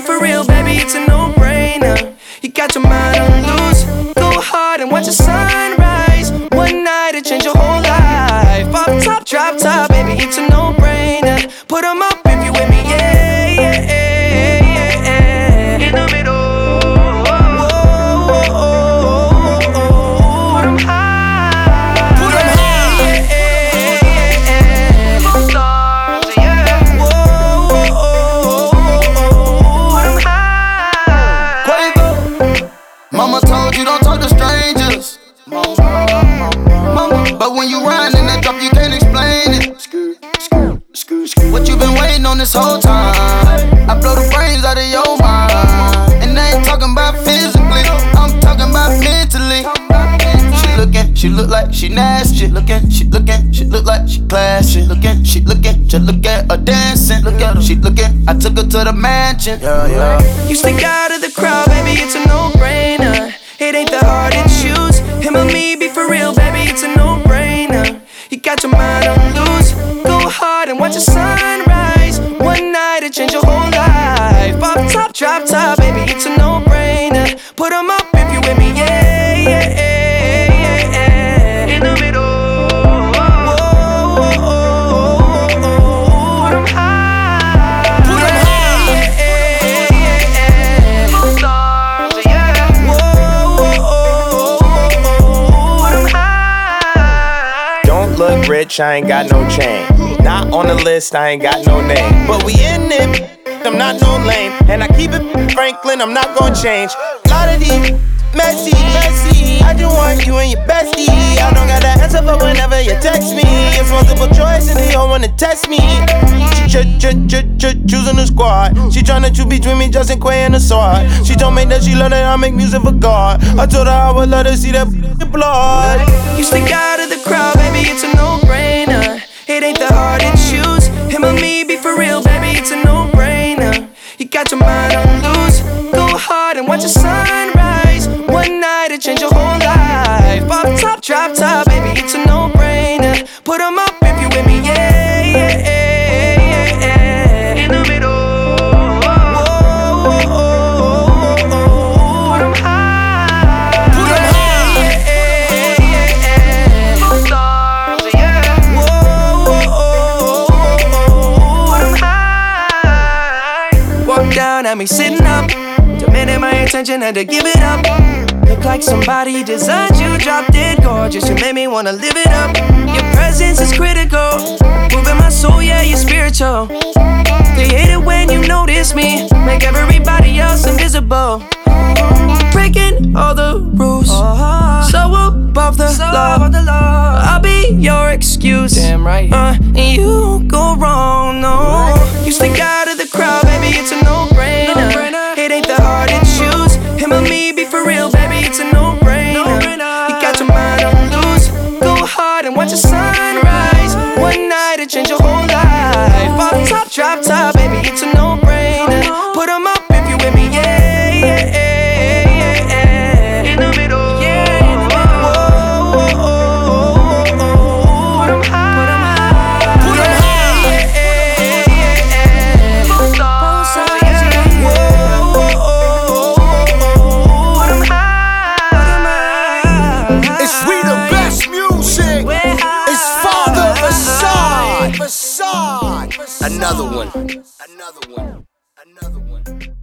for real, baby, it's a no-brainer. You got your mind on loose. Go hard and watch the sunrise. One night it change your whole life. Off top, drop top, baby, it's a no-brainer. Put 'em up if you with me, yeah, yeah, yeah, yeah. In the middle. Mama told you don't talk to strangers. Mama, but when you ride in that drop, you can't explain it. What you been waiting on this whole time? I blow the brains out of your mind. And I ain't talking about physically, I'm talking about mentally. She look like she nasty. She look like she classy. She looking, just look at her dancing. Look at her, she looking, I took her to the mansion. Yeah. You stick out of the crowd, baby, it's a no-brainer. It ain't that hard to choose. Him or me, be for real, baby, it's a no-brainer. You got your mind on loose. Go hard and watch the sunrise. One night it change your whole life. Off top, drop top, baby, it's a no-brainer. Put 'em up if you with me, yeah, yeah, yeah. In the middle. Look rich, I ain't got no chain. Not on the list, I ain't got no name. But we in it, I'm not no lame. And I keep it Franklin, I'm not gonna change. Lot of these messy. I just want you and your bestie. I don't got the answer for whenever you text me. It's multiple choice and they all wanna test me. She choosing the squad. She tryna choose between me, Justin Quay and the sword. She told me that she love that I make music for God. I told her I would let her see that blood. You stick out of the crowd, baby, it's a no-brainer. It ain't that hard to choose. Him or me, be for real, baby, it's a no-brainer. You got your mind on loose. Go hard and watch the sunrise. One night it change your whole life. Off top, drop top, baby, it's a no-brainer. Put 'em up if you with me, yeah, yeah, yeah. In the middle. Down at me sitting up, demanding my attention, had to give it up. Look like somebody designed you, drop dead gorgeous. You made me wanna live it up. Your presence is critical, moving my soul, yeah, you're spiritual. They hate it when you notice me, make everybody else invisible. Breaking all the rules, so above the law. I'll be your excuse, damn right. And you go wrong, no. You stick out of the crowd, baby, it's a no-brainer. It ain't that hard to choose. Him or me, be for real, baby, it's a no-brainer. You got your mind on loose. Go hard and watch the sunrise. One night it change your whole life. Off top, drop top, baby, it's a no-brainer. Put 'em up if you with me, yeah, yeah, yeah. In the middle, yeah, in the middle. Put 'em high, put 'em high, put 'em high, yeah. Both sides, yeah. Put 'em high. It's we the best music. It's Father Facade. Another one. Another one.